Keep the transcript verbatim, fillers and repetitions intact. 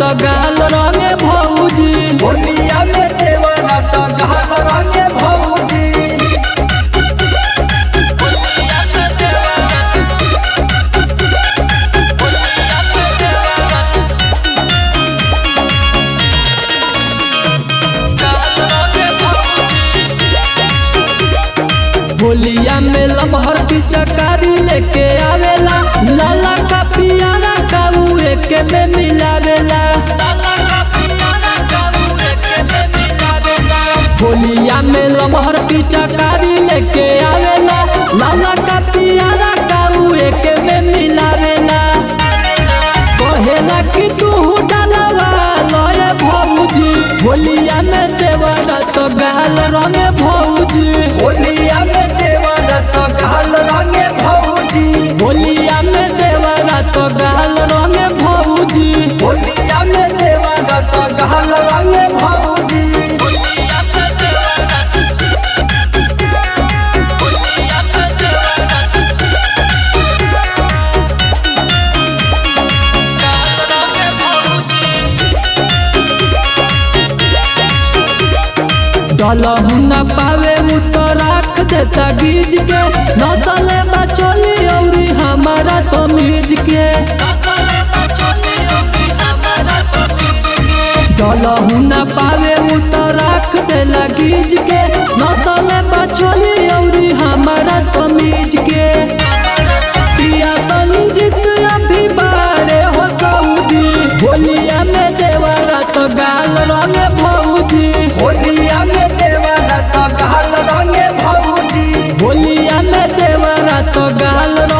तो गाल रंगे भौजी। होलिया में देवरा तो गाल रंगे भौजी। होलिया में लमहर पिचकारी लेके आवेला, लाला का पियारा काऊ एके में मिलावेला। होलिया में लमहर पिचकारी लेके आवेला, लाला का पियारा काऊ एके में मिलावेला। कहेला कि तू डालवा लए भौजी, होलिया में देवरा तो गाल रंगे भौजी। होलिया में देवरा तो गाल रंगे भौजी। होलिया में देवरा तो गाल रंगे भौजी। होलिया में देवरा तो गाल रंगे भौजी। डलहु न पावे उ तो राख देता गीज के, नसले बचोली औरी हमारा समीज के। डलहु न पावे उ तो राख देला गीज के, नसले बचोली औरी हमारा समीज के। पिया संजीत अभी बारे हो सऊदी, होलिया में देवरा तो गाल रंगे भौजी। होलिया में देवरा तो गाल रंगे भौजी। होलिया में देवरा तो गाल